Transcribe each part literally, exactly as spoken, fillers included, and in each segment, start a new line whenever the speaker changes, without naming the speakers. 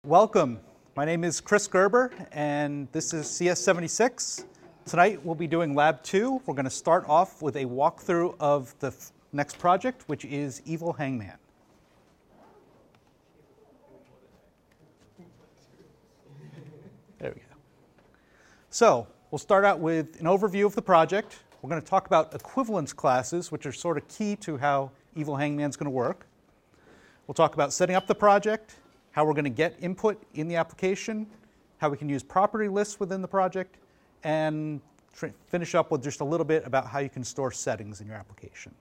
Welcome. My name is Chris Gerber, and this is C S seventy-six. Tonight we'll be doing Lab two. We're going to start off with a walkthrough of the next project, which is Evil Hangman. There we go. So we'll start out with an overview of the project. We're going to talk about equivalence classes, which are sort of key to how Evil Hangman is going to work. We'll talk about setting up the project, how we're going to get input in the application, how we can use property lists within the project, and finish up with just a little bit about how you can store settings in your application.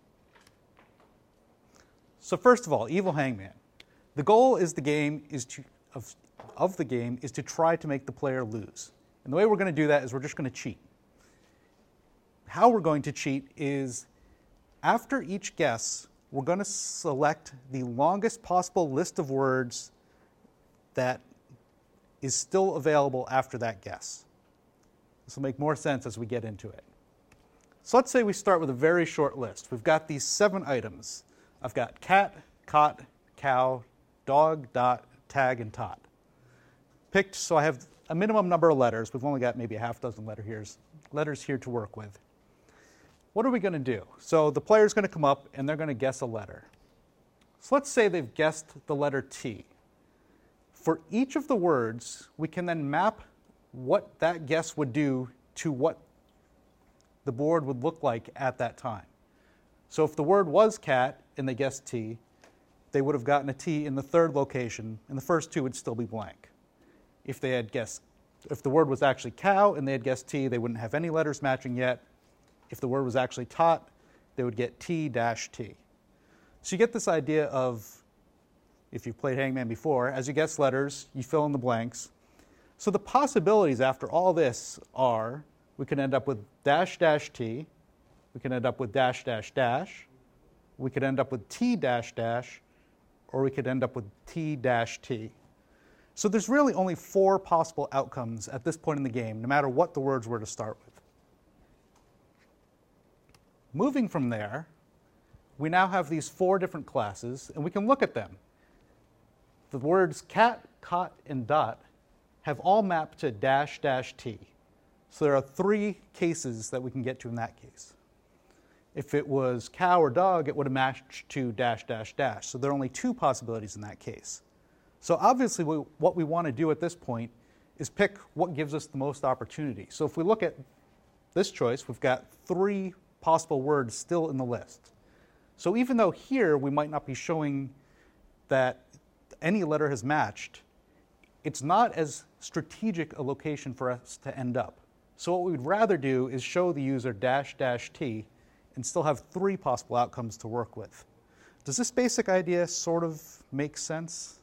So first of all, Evil Hangman. The goal is the game is to, of, of the game is to try to make the player lose. And the way we're going to do that is we're just going to cheat. How we're going to cheat is after each guess, we're going to select the longest possible list of words that is still available after that guess. This will make more sense as we get into it. So let's say we start with a very short list. We've got these seven items. I've got cat, cot, cow, dog, dot, tag, and tot. Picked, so I have a minimum number of letters. We've only got maybe a half dozen letter here's, letters here to work with. What are we going to do? So the player's going to come up and they're going to guess a letter. So let's say they've guessed the letter T. For each of the words, we can then map what that guess would do to what the board would look like at that time. So if the word was cat and they guessed T, they would have gotten a T in the third location, and the first two would still be blank. If they had guessed, if the word was actually cow and they had guessed T, they wouldn't have any letters matching yet. If the word was actually tot, they would get T dash T. So you get this idea of, if you've played Hangman before, as you guess letters, you fill in the blanks. So the possibilities after all this are, we can end up with dash dash T, we can end up with dash dash dash, we could end up with T dash dash, or we could end up with T dash T. So there's really only four possible outcomes at this point in the game, no matter what the words were to start with. Moving from there, we now have these four different classes, and we can look at them. The words cat, cot, and dot have all mapped to dash dash T. So there are three cases that we can get to in that case. If it was cow or dog, it would have matched to dash dash dash. So there are only two possibilities in that case. So obviously we, what we want to do at this point is pick what gives us the most opportunity. So if we look at this choice, we've got three possible words still in the list. So even though here we might not be showing that any letter has matched, it's not as strategic a location for us to end up. So what we'd rather do is show the user dash dash T and still have three possible outcomes to work with. Does this basic idea sort of make sense?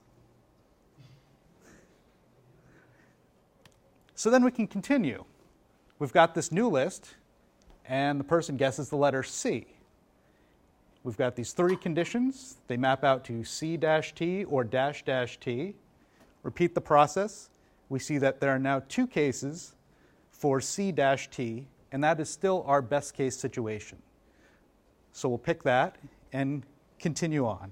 So then we can continue. We've got this new list, and the person guesses the letter C. We've got these three conditions. They map out to C dash T or dash dash T. Repeat the process. We see that there are now two cases for C dash T, and that is still our best case situation. So we'll pick that and continue on.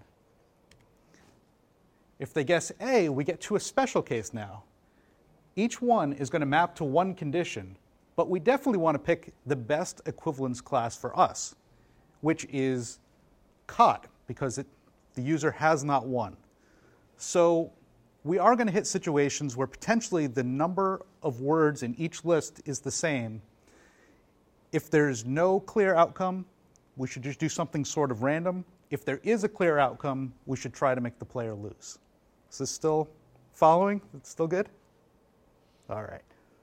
If they guess A, we get to a special case now. Each one is going to map to one condition, but we definitely want to pick the best equivalence class for us, which is cot, because it, the user has not won. So we are going to hit situations where potentially the number of words in each list is the same. If there's no clear outcome, we should just do something sort of random. If there is a clear outcome, we should try to make the player lose. Is this still following? It's still good? All right.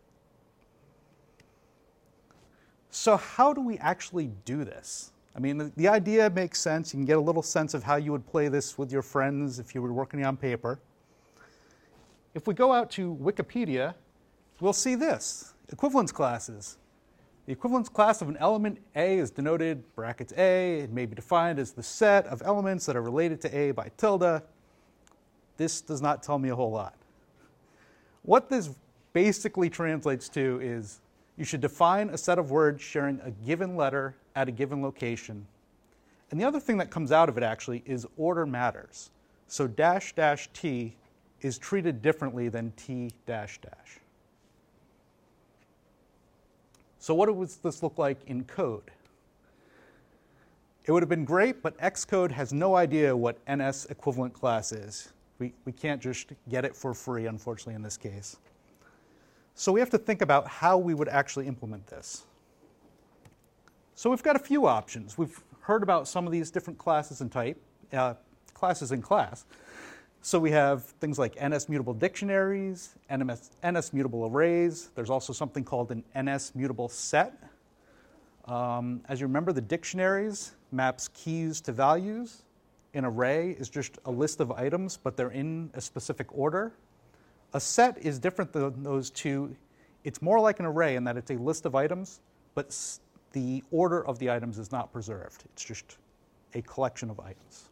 So how do we actually do this? I mean, the, the idea makes sense. You can get a little sense of how you would play this with your friends if you were working on paper. If we go out to Wikipedia, we'll see this, equivalence classes. The equivalence class of an element A is denoted brackets A. It may be defined as the set of elements that are related to A by tilde. This does not tell me a whole lot. What this basically translates to is you should define a set of words sharing a given letter at a given location. And the other thing that comes out of it actually is order matters. So dash dash T is treated differently than T dash dash. So what does this look like in code? It would have been great, but Xcode has no idea what N S equivalent class is. We, we can't just get it for free, unfortunately, in this case. So we have to think about how we would actually implement this. So we've got a few options. We've heard about some of these different classes and type, uh, classes in class. So we have things like N S mutable dictionaries, N S mutable arrays. There's also something called an N S mutable set. Um, as you remember, the dictionaries maps keys to values. An array is just a list of items, but they're in a specific order. A set is different than those two. It's more like an array in that it's a list of items, but the order of the items is not preserved. It's just a collection of items.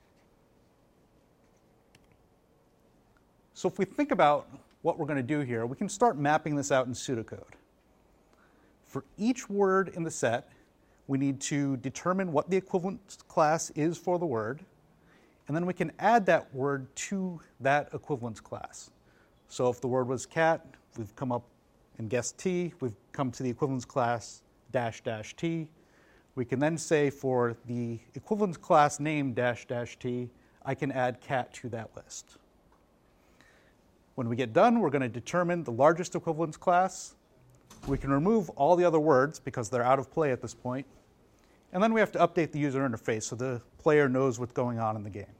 So if we think about what we're going to do here, we can start mapping this out in pseudocode. For each word in the set, we need to determine what the equivalent class is for the word, and then we can add that word to that equivalence class. So if the word was cat, we've come up and guessed T, we've come to the equivalence class dash dash T. We can then say for the equivalence class name dash dash T, I can add cat to that list. When we get done, we're going to determine the largest equivalence class. We can remove all the other words because they're out of play at this point. And then we have to update the user interface so the player knows what's going on in the game.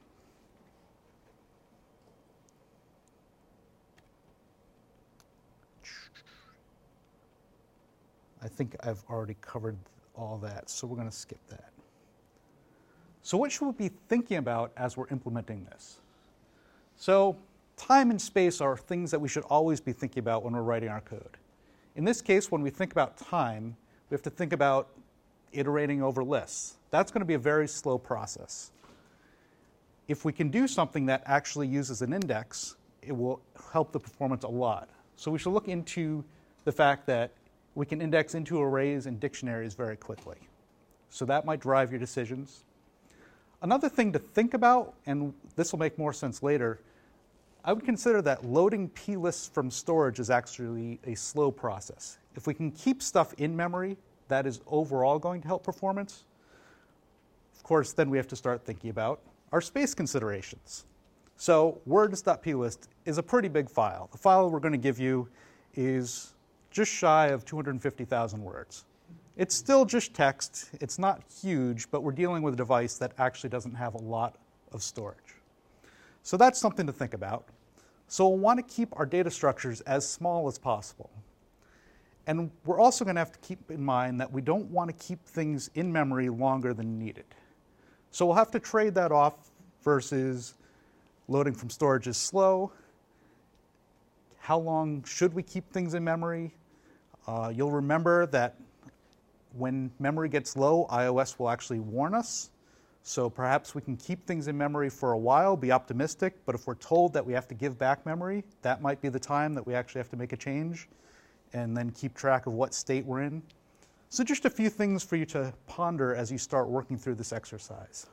I think I've already covered all that, so we're going to skip that. So what should we be thinking about as we're implementing this? So time and space are things that we should always be thinking about when we're writing our code. In this case, when we think about time, we have to think about iterating over lists. That's going to be a very slow process. If we can do something that actually uses an index, it will help the performance a lot. So we should look into the fact that we can index into arrays and dictionaries very quickly. So that might drive your decisions. Another thing to think about, and this will make more sense later, I would consider that loadingplists from storage is actually a slow process. If we can keep stuff in memory, that is overall going to help performance. Of course, then we have to start thinking about our space considerations. So words.plist is a pretty big file. The file we're going to give you is just shy of two hundred fifty thousand words. It's still just text. It's not huge, but we're dealing with a device that actually doesn't have a lot of storage. So that's something to think about. So we'll want to keep our data structures as small as possible. And we're also going to have to keep in mind that we don't want to keep things in memory longer than needed. So we'll have to trade that off versus loading from storage is slow. How long should we keep things in memory? Uh, you'll remember that when memory gets low, iOS will actually warn us. So perhaps we can keep things in memory for a while, be optimistic, but if we're told that we have to give back memory, that might be the time that we actually have to make a change and then keep track of what state we're in. So just a few things for you to ponder as you start working through this exercise.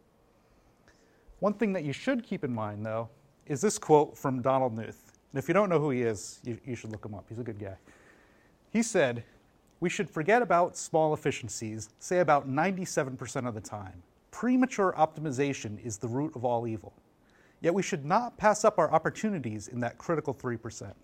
One thing that you should keep in mind, though, is this quote from Donald Knuth. And if you don't know who he is, you, you should look him up. He's a good guy. He said, "We should forget about small efficiencies, say about ninety-seven percent of the time. Premature optimization is the root of all evil. Yet we should not pass up our opportunities in that critical three percent.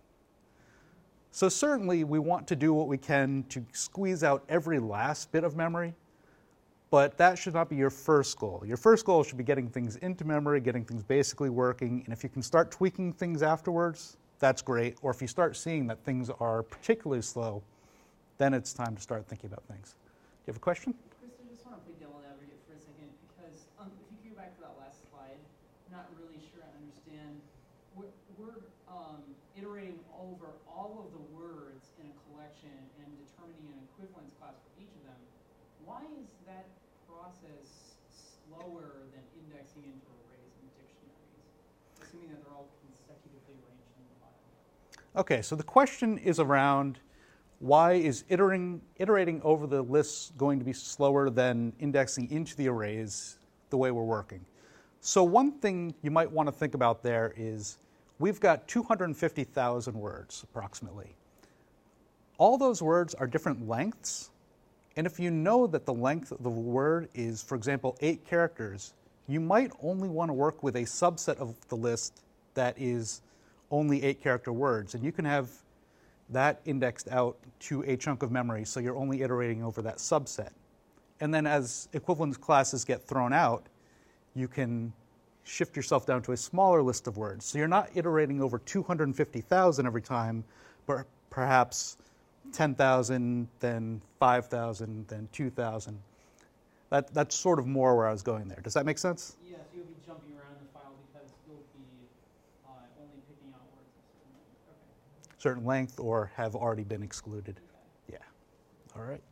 So certainly we want to do what we can to squeeze out every last bit of memory, but that should not be your first goal. Your first goal should be getting things into memory, getting things basically working, and if you can start tweaking things afterwards, that's great. Or if you start seeing that things are particularly slow, then it's time to start thinking about things." Do you have a question?
Chris, I just want to play devil advocate for a second, because um, if you can go back to that last slide, I'm not really sure I understand. We're, we're um, iterating over all of the words in a collection and determining an equivalence class for each of them. Why is that process slower than indexing into arrays and dictionaries, assuming that they're all consecutively arranged in the file?
Okay, so the question is around why is iterating, iterating over the lists going to be slower than indexing into the arrays the way we're working? So one thing you might want to think about there is we've got two hundred fifty thousand words, approximately. All those words are different lengths, and if you know that the length of the word is, for example, eight characters, you might only want to work with a subset of the list that is only eight character words, and you can have that indexed out to a chunk of memory, so you're only iterating over that subset. And then as equivalence classes get thrown out, you can shift yourself down to a smaller list of words. So you're not iterating over two hundred fifty thousand every time, but perhaps ten thousand, then five thousand, then two thousand. That, that's sort of more where I was going there. Does that make sense?
Yes, you'll be jumping around the file because you'll be uh, only picking out words of certain length. Okay.
Certain length or have already been excluded.
Okay.
Yeah. All right.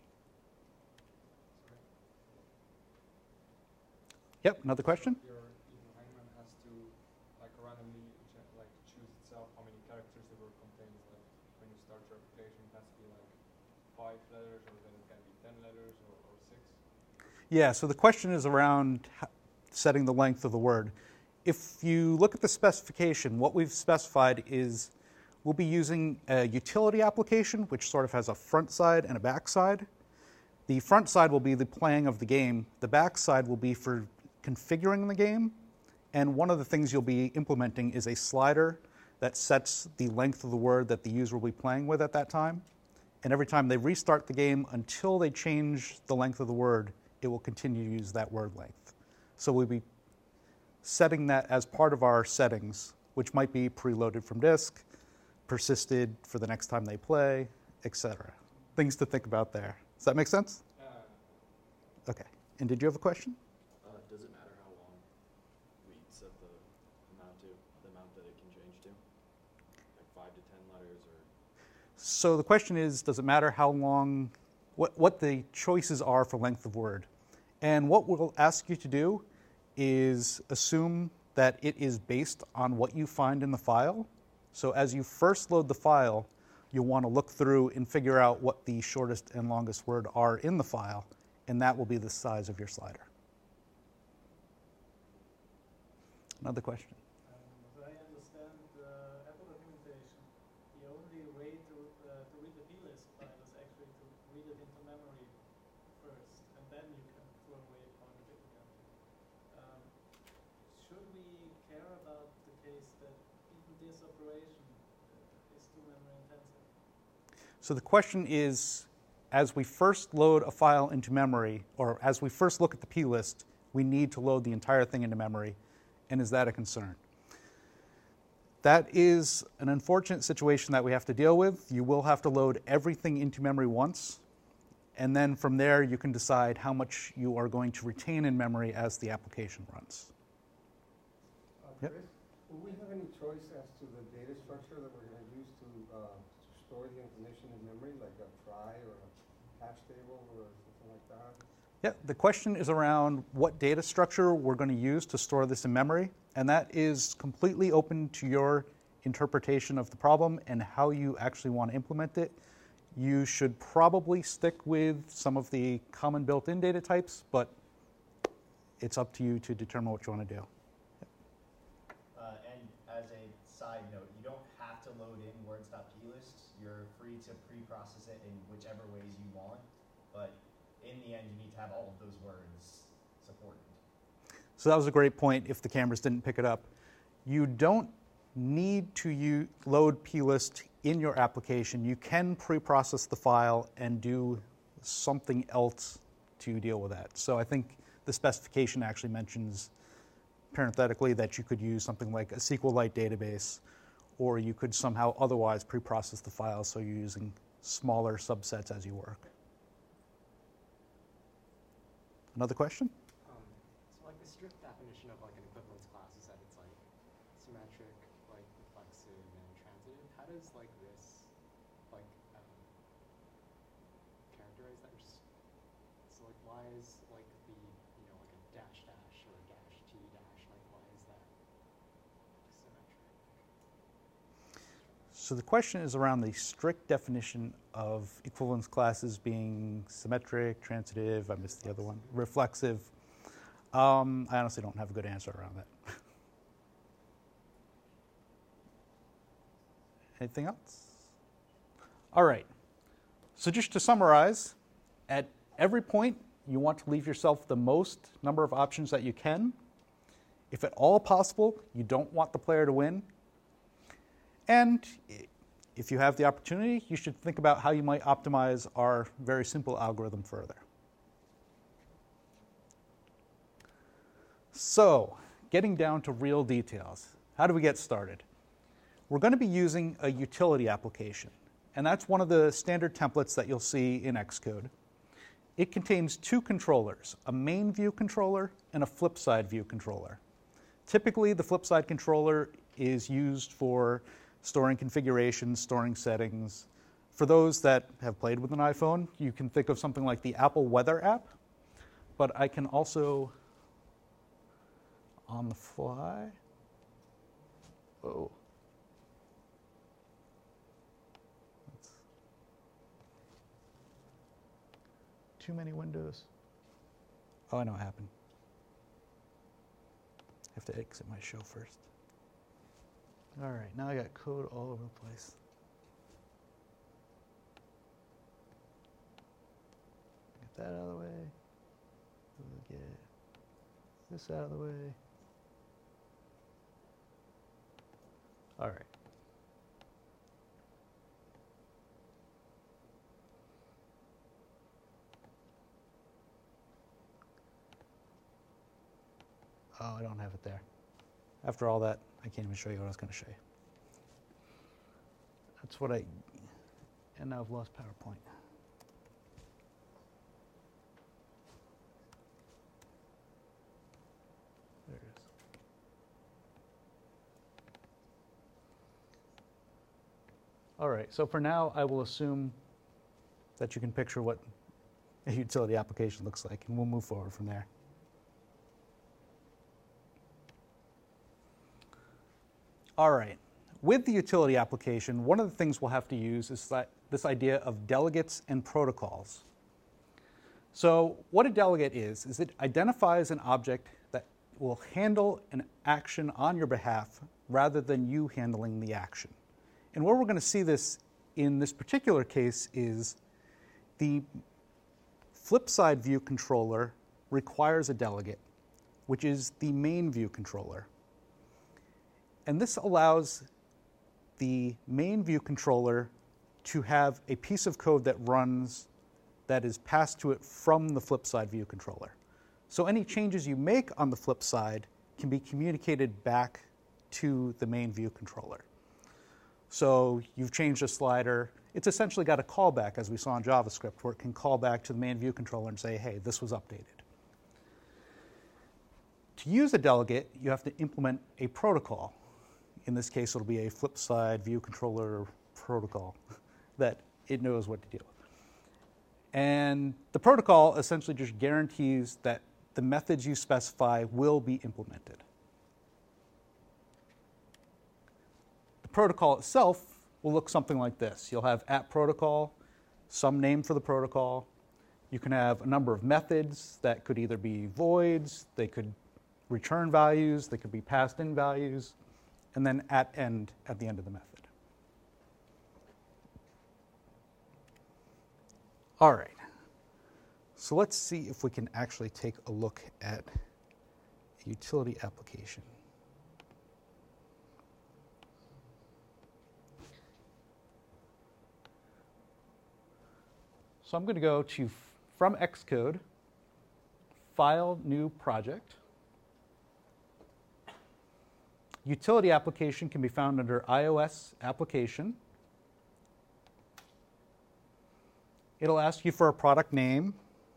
Yep, another question?
Your evil hangman has to like randomly like choose itself how many characters the word contains. Like when you start your application, it has to be like five letters, or then it can be ten letters, or, or six.
Yeah, so the question is around setting the length of the word. If you look at the specification, what we've specified is we'll be using a utility application, which sort of has a front side and a back side. The front side will be the playing of the game. The back side will be for configuring the game. And one of the things you'll be implementing is a slider that sets the length of the word that the user will be playing with at that time. And every time they restart the game until they change the length of the word, it will continue to use that word length. So we'll be setting that as part of our settings, which might be preloaded from disk, persisted for the next time they play, et cetera. Things to think about there. Does that make sense?
Uh,
Okay. And did you have a question?
Uh, does it matter how long we set the amount to, the amount that it can change to? Like five to ten letters, or?
So the question is, does it matter how long, what, what the choices are for length of word? And what we'll ask you to do is assume that it is based on what you find in the file. So as you first load the file, you'll want to look through and figure out what the shortest and longest word are in the file, and that will be the size of your slider. Another question?
Um, as I understand the Apple documentation, the only way to, uh, to read the plist file is actually to read it into memory first, and then you can throw away part of it again. Um, should we care about the case that even this operation uh, is too memory intensive?
So the question is, as we first load a file into memory, or as we first look at the plist, we need to load the entire thing into memory. And is that a concern? That is an unfortunate situation that we have to deal with. You will have to load everything into memory once, and then from there you can decide how much you are going to retain in memory as the application runs.
Uh,
Yep.
Chris, will we have any choice as to the data structure that we're going to use to, uh, to store the information in memory, like a trie or a hash table or something like that?
Yeah, the question is around what data structure we're going to use to store this in memory, and that is completely open to your interpretation of the problem and how you actually want to implement it. You should probably stick with some of the common built-in data types, but it's up to you to determine what you want to do.
Uh, and as a side note, you don't have to load in words.plist. You're free to pre-process it in whichever ways you want, but in the end, you need to have all of those words supported.
So that was a great point if the cameras didn't pick it up. You don't need to use, load plist in your application. You can pre-process the file and do something else to deal with that. So I think the specification actually mentions parenthetically that you could use something like a SQLite database, or you could somehow otherwise pre-process the file so you're using smaller subsets as you work. Another question?
Um, so like the strict definition of like an equivalence class is that it's like symmetric, like reflexive, and transitive. How does like this like um, characterize that? Just, so like why is like the you know like a dash dash or a dash t dash, like why is that symmetric?
So the question is around the strict definition of equivalence classes being symmetric, transitive, I missed the other one, reflexive. Um, I honestly don't have a good answer around that. Anything else? All right. So just to summarize, at every point, you want to leave yourself the most number of options that you can. If at all possible, you don't want the player to win. And if you have the opportunity, you should think about how you might optimize our very simple algorithm further. So, getting down to real details. How do we get started? We're going to be using a utility application, and that's one of the standard templates that you'll see in Xcode. It contains two controllers, a main view controller and a flip side view controller. Typically, the flip side controller is used for storing configurations, storing settings. For those that have played with an iPhone, you can think of something like the Apple Weather app, but I can also, on the fly, whoa. That's too many windows. Oh, I know what happened. I have to exit my show first. All right, now I got code all over the place. Get that out of the way. We'll get this out of the way. All right. Oh, I don't have it there. After all that, I can't even show you what I was going to show you. That's what I, and now I've lost PowerPoint. There it is. All right, so for now, I will assume that you can picture what a utility application looks like, and we'll move forward from there. All right, with the utility application, one of the things we'll have to use is that, this idea of delegates and protocols. So what a delegate is, is it identifies an object that will handle an action on your behalf rather than you handling the action. And where we're going to see this in this particular case is the flip side view controller requires a delegate, which is the main view controller. And this allows the main view controller to have a piece of code that runs that is passed to it from the flip side view controller. So any changes you make on the flip side can be communicated back to the main view controller. So you've changed a slider. It's essentially got a callback, as we saw in JavaScript, where it can call back to the main view controller and say, hey, this was updated. To use a delegate, you have to implement a protocol. In this case, it'll be a flip side view controller protocol that it knows what to do. And the protocol essentially just guarantees that the methods you specify will be implemented. The protocol itself will look something like this. You'll have at protocol, some name for the protocol. You can have a number of methods that could either be voids, they could return values, they could be passed in values, and then at end at the end of the method. All right, so let's see if we can actually take a look at a utility application. So I'm going to go to, from Xcode, File, New Project. Utility application can be found under iOS application. It'll ask you for a product name.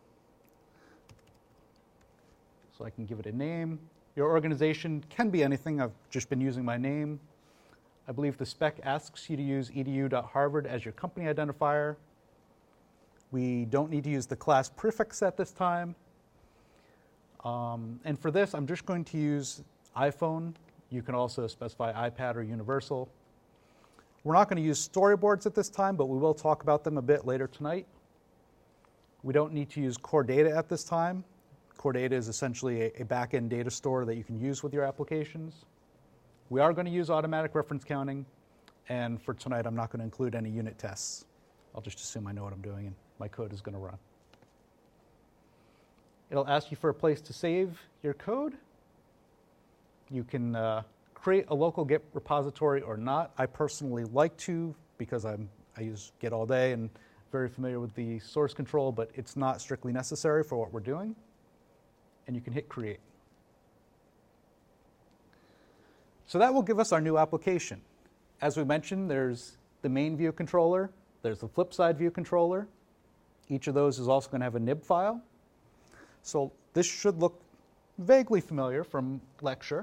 So I can give it a name. Your organization can be anything. I've just been using my name. I believe the spec asks you to use edu dot harvard as your company identifier. We don't need to use the class prefix at this time. Um, and for this, I'm just going to use iPhone. You can also specify iPad or Universal. We're not going to use storyboards at this time, but we will talk about them a bit later tonight. We don't need to use Core Data at this time. Core Data is essentially a, a back-end data store that you can use with your applications. We are going to use automatic reference counting, And for tonight, I'm not going to include any unit tests. I'll just assume I know what I'm doing and my code is going to run. It'll ask you for a place to save your code. You can uh, create a local Git repository or not. I personally like to because I'm, I use Git all day and very familiar with the source control, but it's not strictly necessary for what we're doing. And you can hit create. So that will give us our new application. As we mentioned, there's the main view controller, there's the flip side view controller. Each of those is also going to have a nib file. So this should look vaguely familiar from lecture.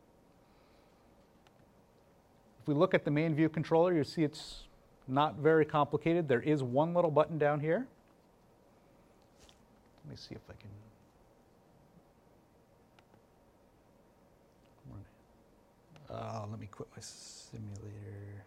If we look at the main view controller, you see it's not very complicated. There is one little button down here. Let me see if I can run it. Uh, let me quit my simulator.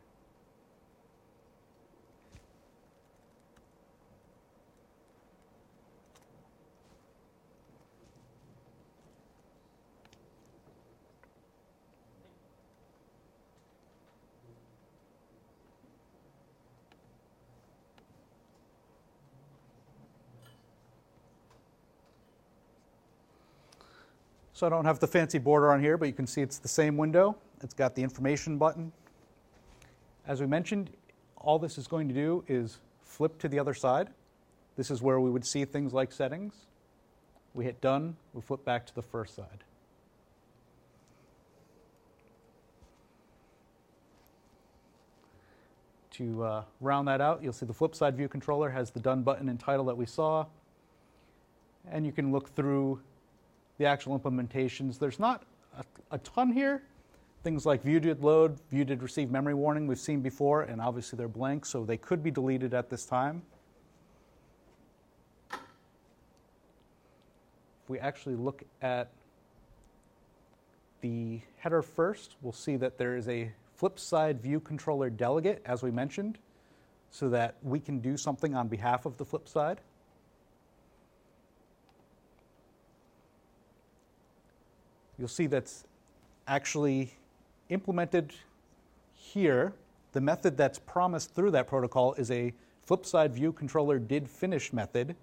So I don't have the fancy border on here, but you can see it's the same window. It's got the information button. As we mentioned, all this is going to do is flip to the other side. This is where we would see things like settings. We hit done, we flip back to the first side. To uh, round that out, you'll see the flip side view controller has the done button and title that we saw. And you can look through the actual implementations. There's not a, a ton here. Things like view did load, view did receive memory warning we've seen before, and obviously they're blank, so they could be deleted at this time. If we actually look at the header first, we'll see that there is a flip side view controller delegate, as we mentioned, so that we can do something on behalf of the flip side. You'll see that's actually implemented here. The method that's promised through that protocol is a flip side view controller did finish method.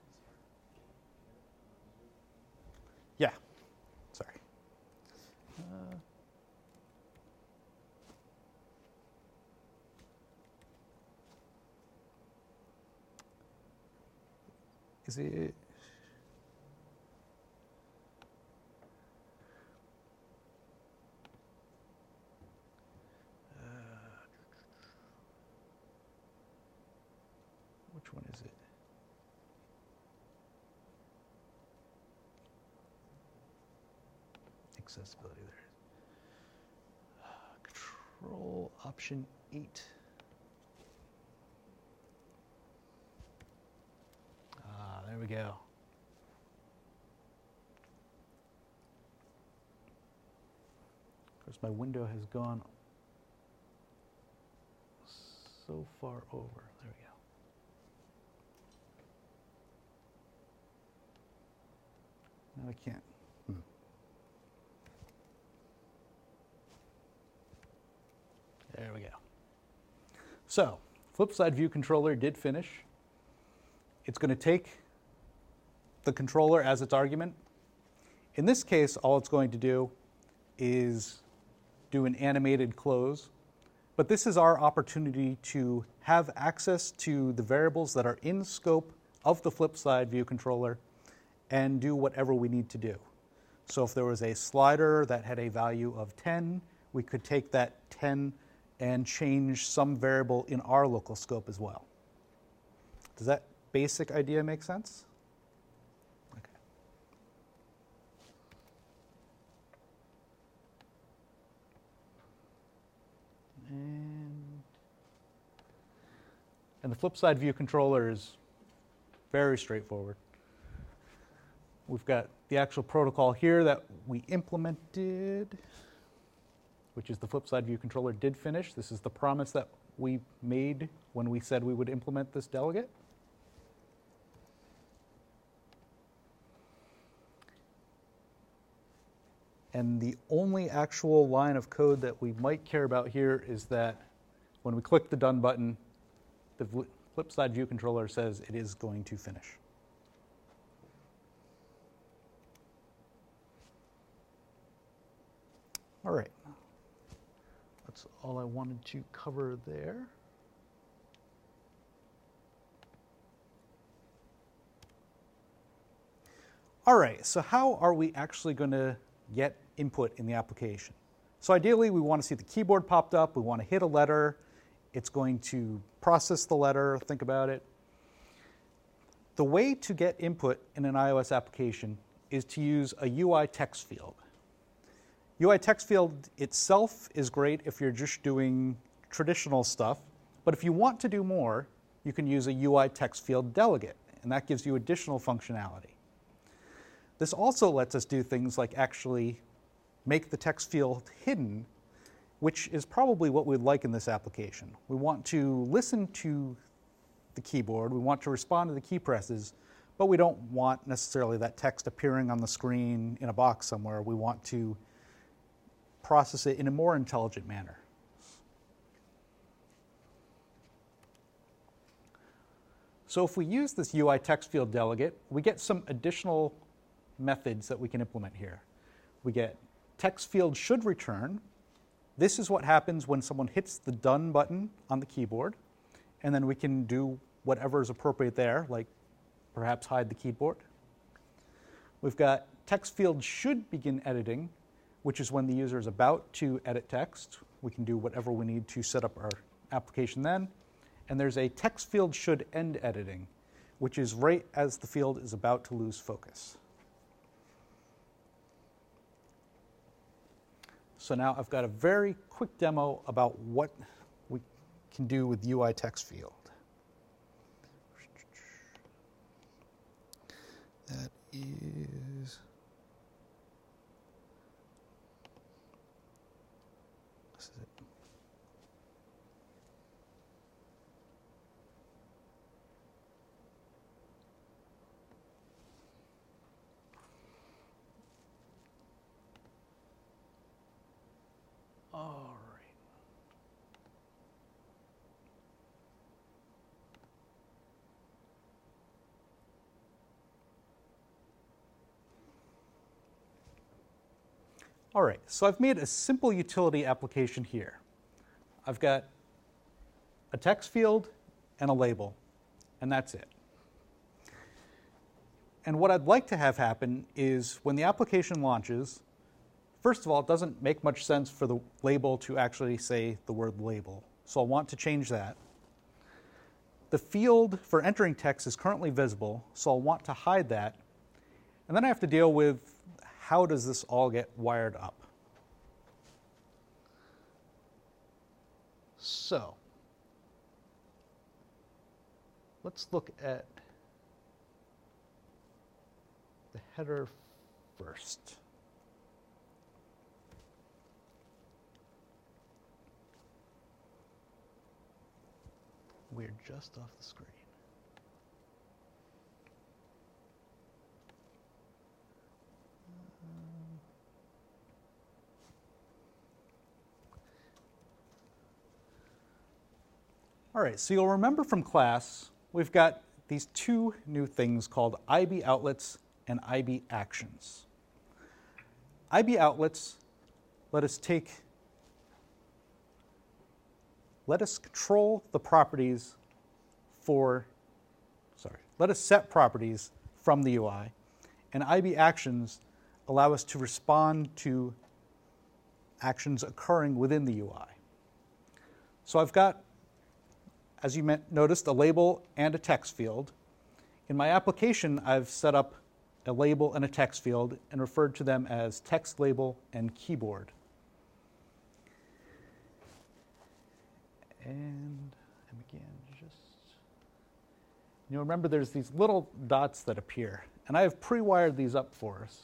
Yeah, sorry. Uh, is it? Which one is it? Accessibility there. Uh, control option eight. Ah, there we go. Of course, my window has gone so far over. There we go. No, I can't. Hmm. There we go. So, flip side view controller did finish. It's going to take the controller as its argument. In this case, all it's going to do is do an animated close. But this is our opportunity to have access to the variables that are in scope of the flip side view controller and do whatever we need to do. So if there was a slider that had a value of ten, we could take that ten and change some variable in our local scope as well. Does that basic idea make sense? Okay. And, and the flip side view controller is very straightforward. We've got the actual protocol here that we implemented, which is the flip side view controller did finish. This is the promise that we made when we said we would implement this delegate. And the only actual line of code that we might care about here is that When we click the Done button, the Flipside View controller says it is going to finish. All right. That's all I wanted to cover there. All right, so how are we actually going to get input in the application? So ideally, we want to see the keyboard popped up. We want to hit a letter. It's going to process the letter, think about it. The way to get input in an iOS application is to use a U I text field. U I text field itself is great if you're just doing traditional stuff, but if you want to do more, you can use a U I text field delegate, and that gives you additional functionality. This also lets us do things like actually make the text field hidden, which is probably what we'd like in this application. We want to listen to the keyboard, we want to respond to the key presses, but we don't want necessarily that text appearing on the screen in a box somewhere. We want to process it in a more intelligent manner. So if we use this U I text field delegate, we get some additional methods that we can implement here. We get text field should return. This is what happens when someone hits the Done button on the keyboard, and then we can do whatever is appropriate there, like perhaps hide the keyboard. We've got text field should begin editing, which is when the user is about to edit text. We can do whatever we need to set up our application then. And there's a text field should end editing, which is right as the field is about to lose focus. So now I've got a very quick demo about what we can do with U I text field. That is, this is it. All right. All right, so I've made a simple utility application here. I've got a text field and a label, and that's it. And what I'd like to have happen is when the application launches, first of all, it doesn't make much sense for the label to actually say the word label, so I'll want to change that. The field for entering text is currently visible, so I'll want to hide that. And then I have to deal with how does this all get wired up. So let's look at the header first. We're just off the screen. All right, so you'll remember from class, we've got these two new things called I B outlets and I B actions. I B outlets let us take, let us control the properties for, sorry, let us set properties from the U I, and I B actions allow us to respond to actions occurring within the U I. So I've got, as you noticed, a label and a text field. In my application, I've set up a label and a text field and referred to them as text label and keyboard. And, and again, just, you know, remember there's these little dots that appear, and I have pre-wired these up for us.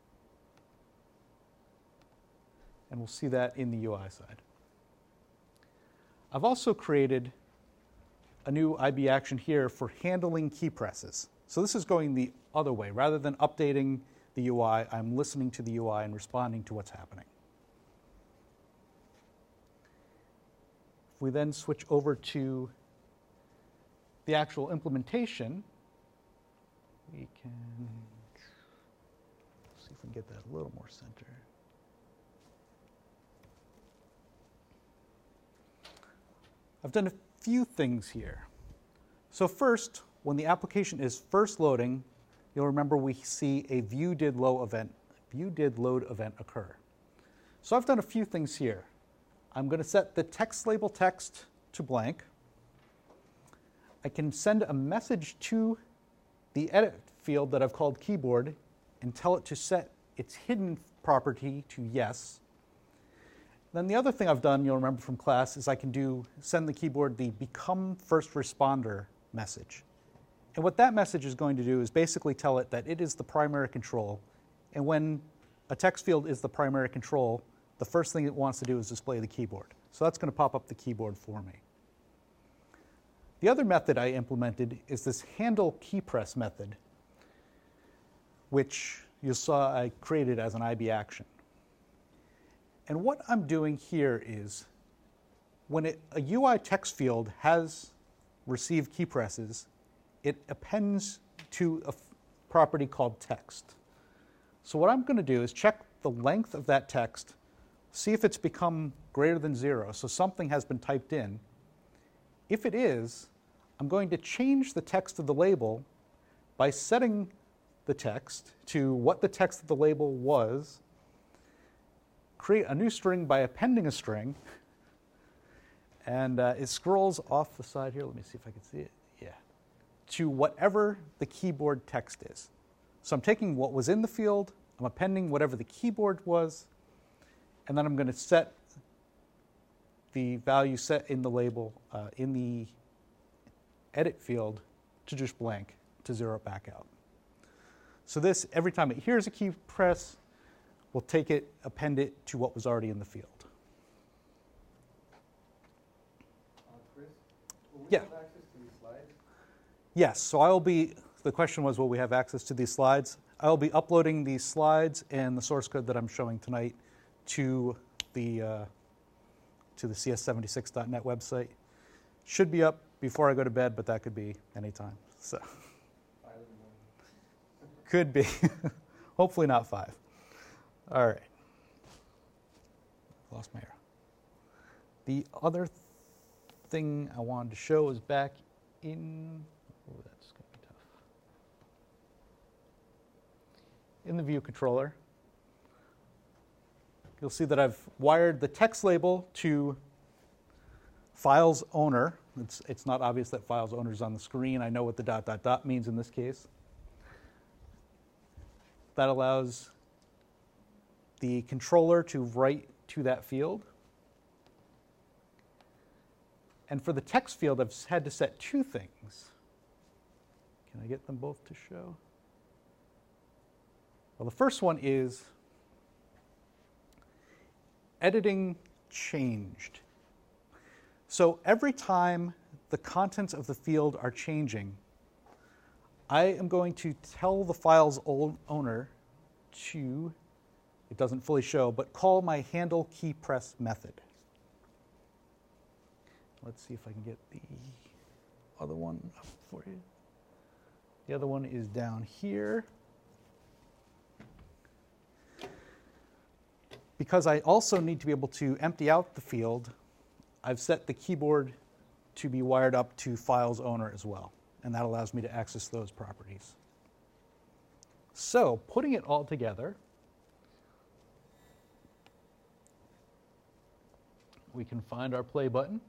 And we'll see that in the U I side. I've also created a new I B action here for handling key presses. So this is going the other way. Rather than updating the U I, I'm listening to the U I and responding to what's happening. we then switch over to the actual implementation, we can see if we can get that a little more center. I've done a few things here. So first, when the application is first loading, you'll remember we see a view did load event, view did load event occur. So I've done a few things here. I'm going to set the text label text to blank. I can send a message to the edit field that I've called keyboard and tell it to set its hidden property to yes. Then the other thing I've done, you'll remember from class, is I can do send the keyboard the become first responder message. And what that message is going to do is basically tell it that it is the primary control. And when a text field is the primary control, the first thing it wants to do is display the keyboard. So that's going to pop up the keyboard for me. The other method I implemented is this handle key press method, which you saw I created as an I B action. And what I'm doing here is when it, a U I text field has received key presses, it appends to a property called text. So what I'm going to do is check the length of that text, see if it's become greater than zero, so something has been typed in. If it is, I'm going to change the text of the label by setting the text to what the text of the label was, create a new string by appending a string, and uh, it scrolls off the side here. Let me see if I can see it. Yeah. To whatever the keyboard text is. So I'm taking what was in the field, I'm appending whatever the keyboard was, and then I'm going to set the value set in the label, uh, in the edit field, to just blank, to zero it back out. So this, every time it hears a key press, we'll take it, append it to what was already in the field.
Uh, Chris, will we
Yeah.
have access to these slides?
Yes, so I will be, the question was, will we have access to these slides? I will be uploading these slides and the source code that I'm showing tonight to the, uh, to the C S seventy-six dot net website. Should be up before I go to bed, but that could be anytime. So
Five in the morning.
could be. Hopefully not five. All right. Lost my arrow. The other th- thing I wanted to show is back in, oh, that's going to be tough. In the view controller, you'll see that I've wired the text label to files owner. It's, it's not obvious that files owner is on the screen. I know what the dot, dot, dot means in this case. That allows the controller to write to that field. And for the text field, I've had to set two things. Can I get them both to show? Well, the first one is editing changed. So every time the contents of the field are changing, I am going to tell the file's old owner to, it doesn't fully show, but call my handle key press method. Let's see if I can get the other one up for you. The other one is down here. Because I also need to be able to empty out the field, I've set the keyboard to be wired up to files owner as well, and that allows me to access those properties. So, putting it all together, we can find our play button.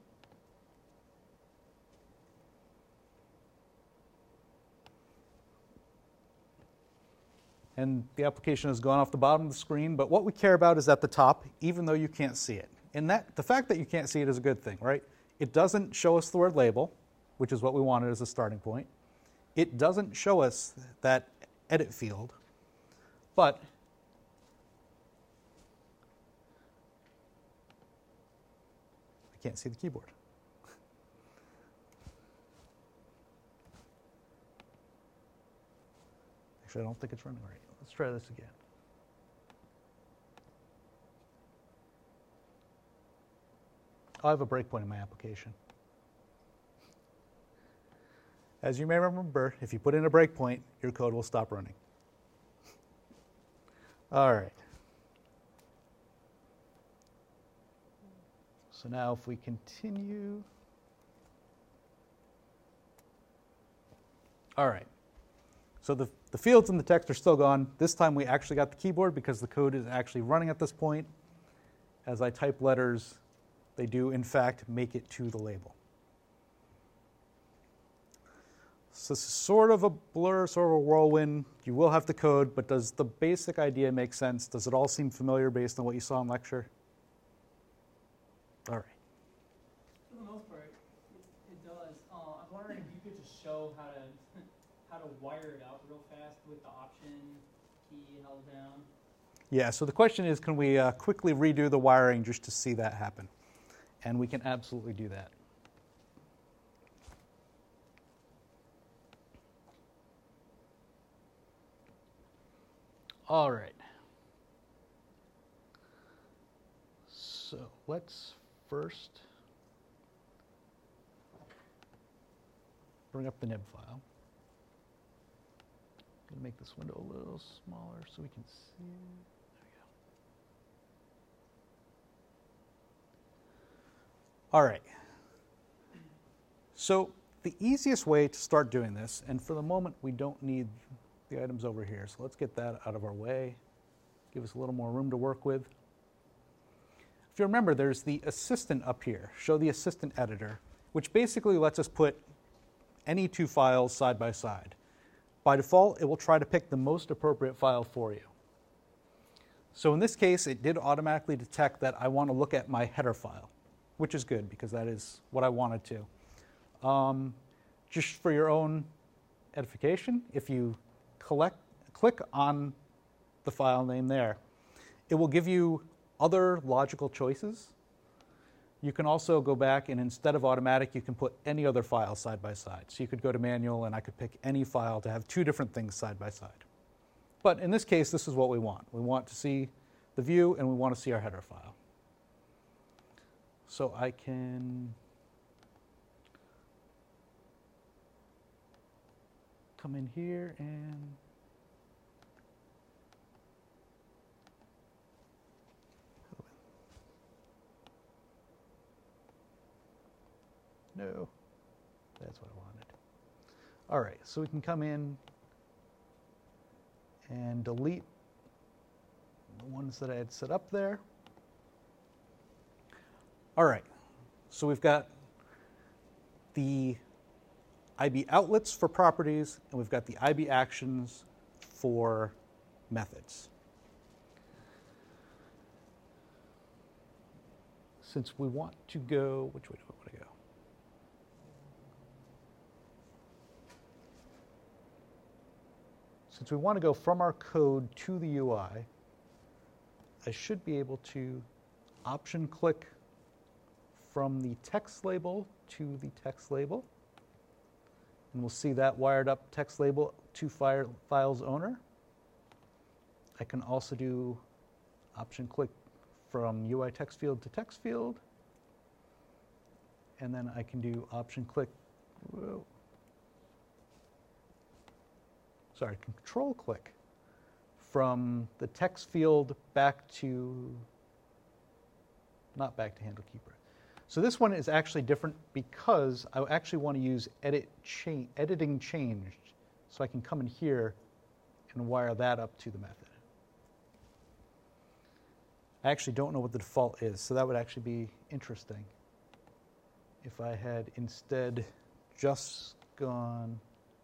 And the application has gone off the bottom of the screen, but what we care about is at the top, even though you can't see it. And that, the fact that you can't see it is a good thing, right? It doesn't show us the word label, which is what we wanted as a starting point. It doesn't show us that edit field, but I can't see the keyboard. Actually, I don't think it's running right. Let's try this again. I have a breakpoint in my application. As you may remember, if you put in a breakpoint, your code will stop running. All right. So now if we continue. All right. So the, the fields and the text are still gone. This time we actually got the keyboard because the code is actually running at this point. As I type letters, they do in fact make it to the label. So this is sort of a blur, sort of a whirlwind. You will have to code, but does the basic idea make sense? Does it all seem familiar based on what you saw in lecture? All right.
For the most part, it, it does. Uh, I'm wondering if you could just show how to how to wire it out real fast with the Option key held down.
Yeah, so the question is, can we uh, quickly redo the wiring just to see that happen? And we can absolutely do that. All right. So let's first bring up the nib file. I'm going to make this window a little smaller so we can see. There we go. All right. So the easiest way to start doing this, and for the moment we don't need the items over here, so let's get that out of our way. Give us a little more room to work with. If you remember, there's the assistant up here. Show the assistant editor, which basically lets us put any two files side by side. By default, it will try to pick the most appropriate file for you. So in this case, it did automatically detect that I want to look at my header file, which is good because that is what I wanted to. Um, just for your own edification, if you collect, click on the file name there, it will give you other logical choices. You can also go back and instead of automatic, you can put any other file side by side. So you could go to manual and I could pick any file to have two different things side by side. But in this case, this is what we want. We want to see the view and we want to see our header file. So I can come in here and no, that's what I wanted. All right, so we can come in and delete the ones that I had set up there. All right, so we've got the I B outlets for properties, and we've got the I B actions for methods. Since we want to go, which way do we want to go? Since we want to go from our code to the U I, I should be able to option click from the text label to the text label. And we'll see that wired up text label to file, files owner. I can also do option click from U I text field to text field. And then I can do option click, whoa, sorry, control click from the text field back to, not back to handle keeper. So this one is actually different because I actually want to use edit cha- editing changed. So I can come in here and wire that up to the method. I actually don't know what the default is, so that would actually be interesting. If I had instead just gone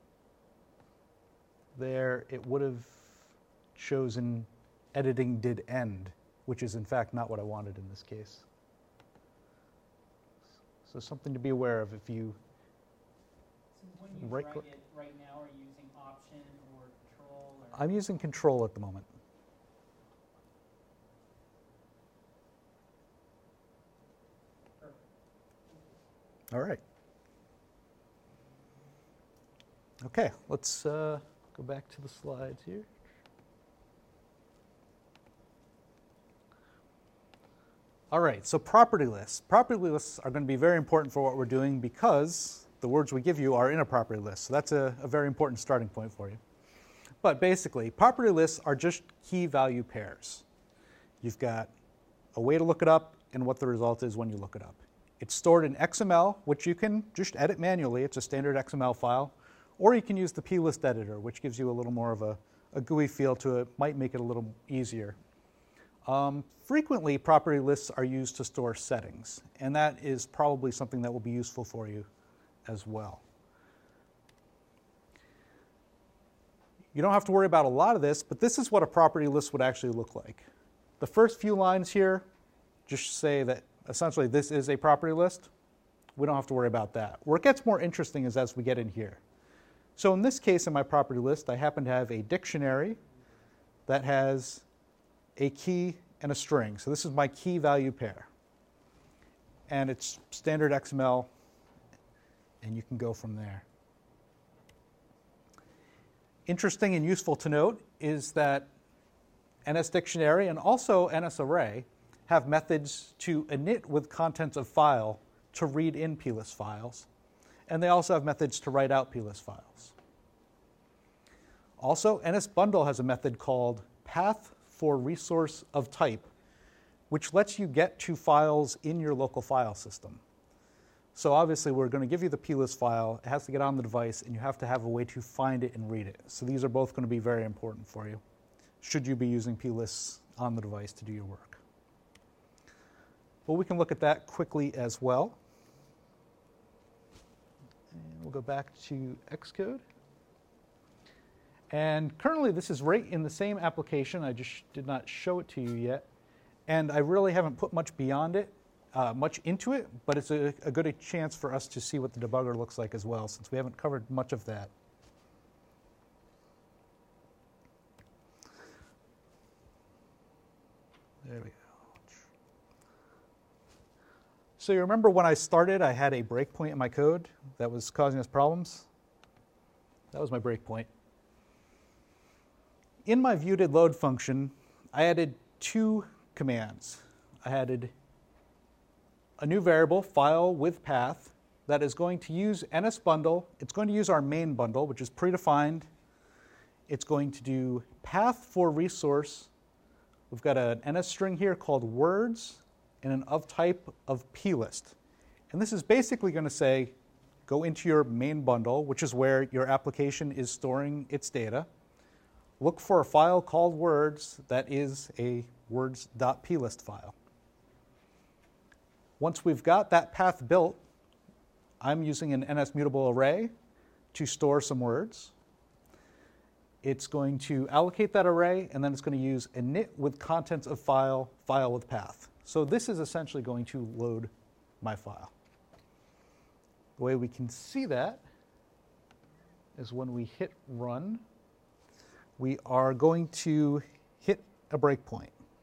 there, it would have chosen editing did end, which is in fact not what I wanted in this case. So something to be aware of if you
So when you
right
drag
click.
it right now, are you using Option or Control? Or
I'm using control at the moment.
Perfect.
All right. Okay, let's uh, go back to the slides here. All right, so property lists. Property lists are going to be very important for what we're doing because the words we give you are in a property list. So that's a, a very important starting point for you. But basically, property lists are just key value pairs. You've got a way to look it up and what the result is when you look it up. It's stored in X M L, which you can just edit manually. It's a standard X M L file. Or you can use the plist editor, which gives you a little more of a, a G U I feel to it, might make it a little easier. Um, frequently, property lists are used to store settings, and that is probably something that will be useful for you as well. You don't have to worry about a lot of this, but this is what a property list would actually look like. The first few lines here just say that essentially this is a property list. We don't have to worry about that. Where it gets more interesting is as we get in here. So in this case, in my property list, I happen to have a dictionary that has a key and a string. So this is my key value pair. And it's standard X M L, and you can go from there. Interesting and useful to note is that N S Dictionary and also N S Array have methods to init with contents of file to read in plist files. And they also have methods to write out plist files. Also, N S Bundle has a method called path for resource of type, which lets you get to files in your local file system. So obviously, we're going to give you the plist file. It has to get on the device, and you have to have a way to find it and read it. So these are both going to be very important for you, should you be using plists on the device to do your work. Well, we can look at that quickly as well. And we'll go back to Xcode. And currently, this is right in the same application. I just did not show it to you yet. And I really haven't put much beyond it, uh, much into it, but it's a, a good chance for us to see what the debugger looks like as well, since we haven't covered much of that. There we go. So you remember when I started, I had a breakpoint in my code that was causing us problems? That was my breakpoint. In my viewDidLoad function, I added two commands. I added a new variable, file with path, that is going to use N S Bundle. It's going to use our main bundle, which is predefined. It's going to do path for resource. We've got an N S string here called words and an of type of plist. And this is basically going to say, go into your main bundle, which is where your application is storing its data. Look for a file called words that is a words.plist file. Once we've got that path built, I'm using an N S mutable array to store some words. It's going to allocate that array, and then it's going to use init with contents of file, file with path. So this is essentially going to load my file. The way we can see that is when we hit run, we are going to hit a breakpoint.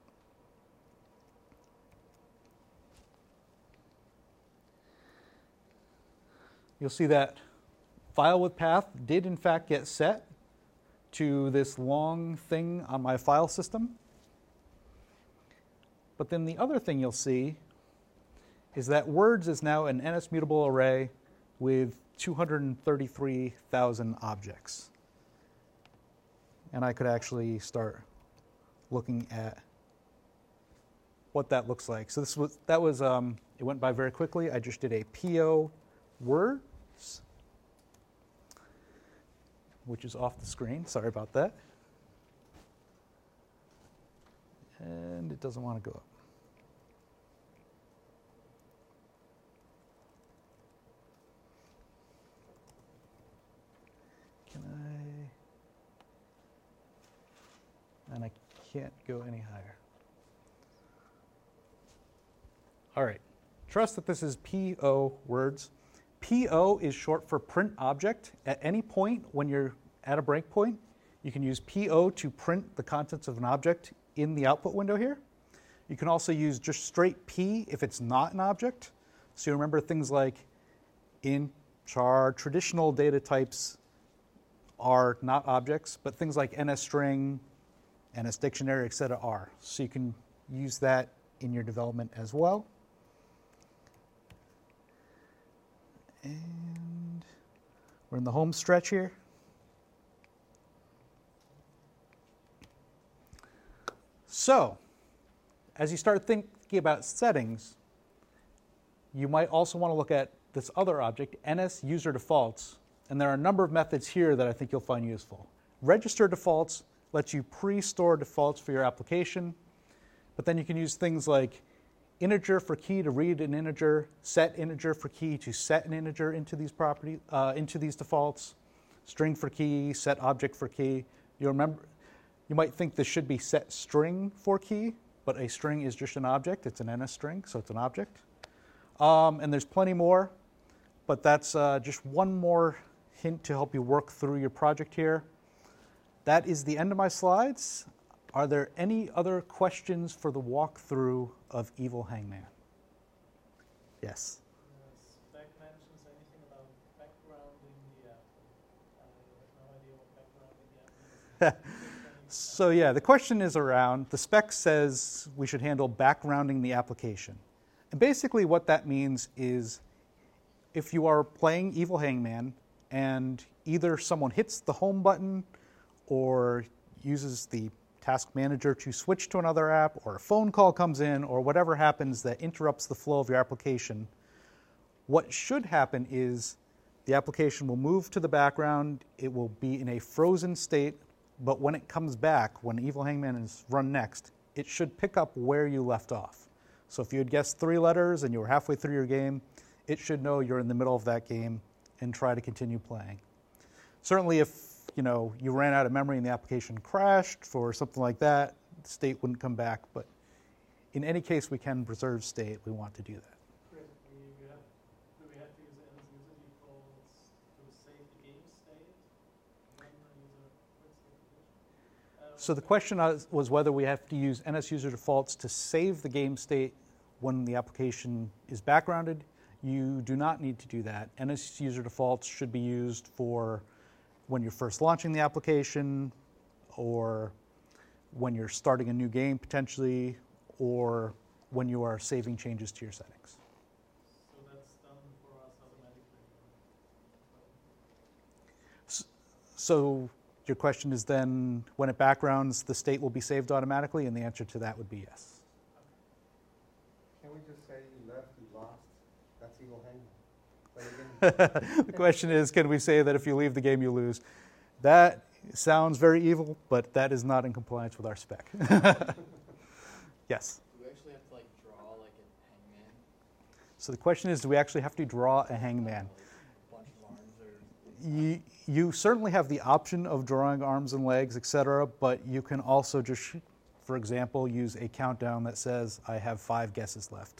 You'll see that file with path did in fact get set to this long thing on my file system. But then the other thing you'll see is that words is now an N S mutable array with two hundred thirty-three thousand objects. And I could actually start looking at what that looks like. So this was that was um, it went by very quickly. I just did a P O words, which is off the screen. Sorry about that. And it doesn't want to go up. Can I? And I can't go any higher. All right. Trust that this is P O words. P O is short for print object. At any point when you're at a breakpoint, you can use P O to print the contents of an object in the output window here. You can also use just straight P if it's not an object. So you remember things like int, char, traditional data types are not objects, but things like N S string, N S dictionary, et cetera are. So you can use that in your development as well. And we're in the home stretch here. So, as you start thinking about settings, you might also want to look at this other object, NSUserDefaults, and there are a number of methods here that I think you'll find useful. Register defaults lets you pre-store defaults for your application, but then you can use things like integer for key to read an integer, set integer for key to set an integer into these property uh, into these defaults, string for key, set object for key. You remember, you might think this should be set string for key, but a string is just an object. It's an N S string, so it's an object. Um, and there's plenty more, but that's uh, just one more hint to help you work through your project here. That is the end of my slides. Are there any other questions for the walkthrough of Evil Hangman? Yes?
The spec mentions anything about backgrounding the app. I have no idea what backgrounding the app means.
So yeah, the question is around, the spec says we should handle backgrounding the application. And basically what that means is if you are playing Evil Hangman and either someone hits the home button or uses the task manager to switch to another app, or a phone call comes in, or whatever happens that interrupts the flow of your application, what should happen is the application will move to the background, it will be in a frozen state, but when it comes back, when Evil Hangman is run next, it should pick up where you left off. So if you had guessed three letters and you were halfway through your game, it should know you're in the middle of that game and try to continue playing. Certainly if you know, you ran out of memory and the application crashed or something like that, the state wouldn't come back. But in any case we can preserve state, we want to do that.
Chris, we, we have, do we have to use NSUserDefaults to save the game state? When the user quits the application? Uh,
So the question was whether we have to use NSUserDefaults to save the game state when the application is backgrounded. You do not need to do that. NSUserDefaults should be used for when you're first launching the application, or when you're starting a new game potentially, or when you are saving changes to your settings.
So that's done for us automatically.
So your question is then, when it backgrounds, the state will be saved automatically, and the answer to that would be yes.
Can we just say you left, you lost? That's Evil Hangman.
The question is, can we say that if you leave the game, you lose? That sounds very evil, but that is not in compliance with our spec. Yes?
Do we actually have to like draw like a hangman?
So the question is, do we actually have to draw a hangman?
Like, bunch of arms or
You, you certainly have the option of drawing arms and legs, et cetera, but you can also just, for example, use a countdown that says, I have five guesses left.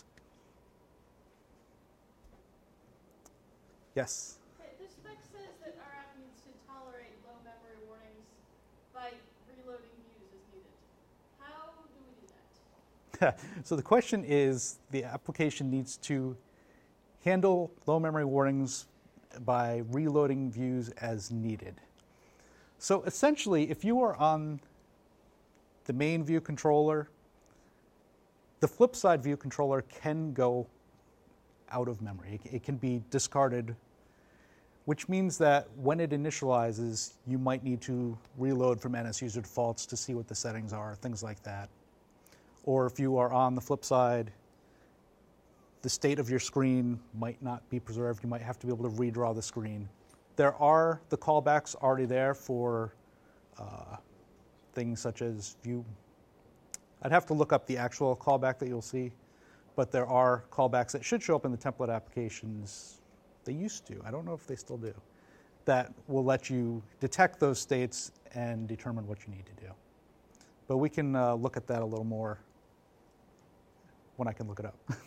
Yes?
Okay, the spec says that our app needs to tolerate low memory warnings by reloading views as needed. How do we do that?
So the question is, the application needs to handle low memory warnings by reloading views as needed. So essentially, if you are on the main view controller, the flip side view controller can go out of memory. It, it can be discarded, which means that when it initializes, you might need to reload from NSUserDefaults to see what the settings are, things like that. Or if you are on the flip side, the state of your screen might not be preserved. You might have to be able to redraw the screen. There are the callbacks already there for uh, things such as view. I'd have to look up the actual callback that you'll see, but there are callbacks that should show up in the template applications. They used to. I don't know if they still do. That will let you detect those states and determine what you need to do. But we can uh, look at that a little more when I can look it up.
Um,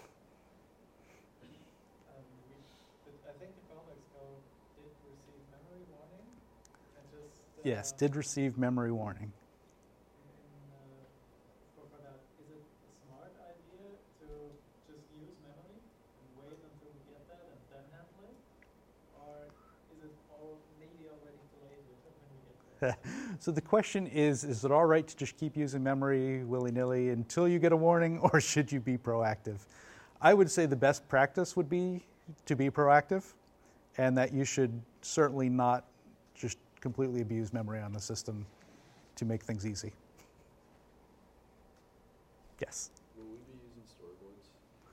we, did, I think the callbacks go, did receive memory warning, and just uh,
Yes, did receive memory warning.
in, uh, for, for that, is it a smart idea to just use memory and wait until we get that and then handle it, or is it all maybe already too late when we get there?
So the question is, is it all right to just keep using memory willy-nilly until you get a warning, or should you be proactive? I would say the best practice would be to be proactive, and that you should certainly not just completely abuse memory on the system to make things easy. Yes?
Will we be using storyboards?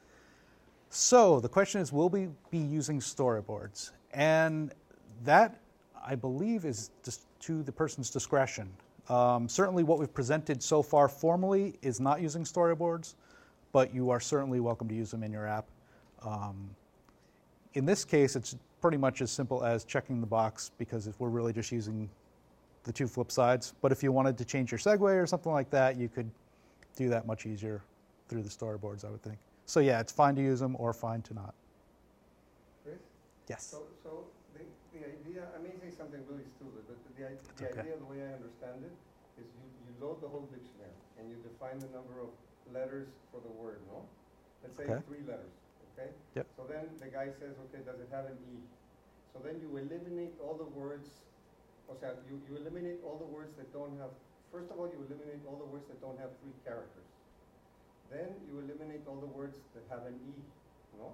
So the question is, will we be using storyboards? And that, I believe, is just to the person's discretion. Um, certainly what we've presented so far formally is not using storyboards, but you are certainly welcome to use them in your app. Um, in this case, it's pretty much as simple as checking the box, because if we're really just using the two flip sides. But if you wanted to change your segue or something like that, you could do that much easier through the storyboards, I would think. So yeah, it's fine to use them or fine to not.
Chris?
Yes.
So, so the, the idea, I may say something really stupid, but the, the,
It's
the
okay.
idea, the way I understand it, is you, you load the whole dictionary and you define the number of letters for the word, no? Let's say
Okay.
three letters, okay?
Yep.
So then the guy says, okay, does it have an E? So then you eliminate all the words, o sea, you, you eliminate all the words that don't have, first of all, you eliminate all the words that don't have three characters. Then you eliminate all the words that have an E, no?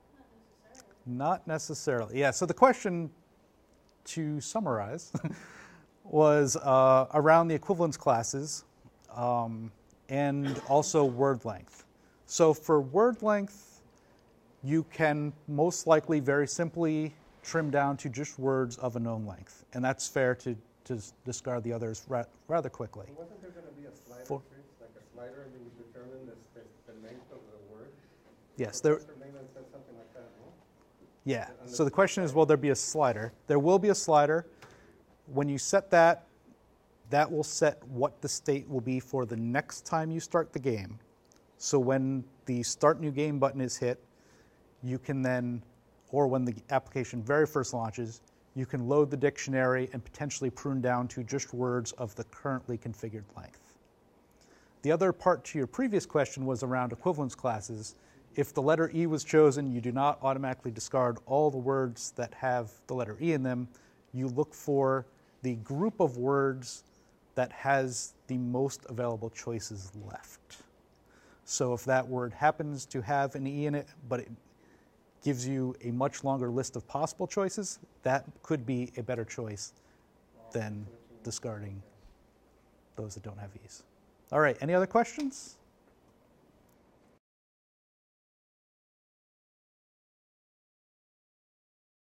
Not necessarily.
Not necessarily. Yeah, so the question, to summarize, was uh, around the equivalence classes um, and also word length. So for word length, you can most likely very simply trim down to just words of a known length. And that's fair to, to discard the others ra rather quickly.
So wasn't there going to be a slider,
For-
Chris? Like a slider, and you would determine the, the, the length of the word?
Yes, there,
Professor Mayland said something like that, no?
yeah. So the question is, will there be a slider? There will be a slider. When you set that, that will set what the state will be for the next time you start the game. So when the Start New Game button is hit, you can then, or when the application very first launches, you can load the dictionary and potentially prune down to just words of the currently configured length. The other part to your previous question was around equivalence classes. If the letter E was chosen, you do not automatically discard all the words that have the letter E in them. You look for the group of words that has the most available choices left. So if that word happens to have an E in it, but it gives you a much longer list of possible choices, that could be a better choice than discarding those that don't have E's. All right, any other questions?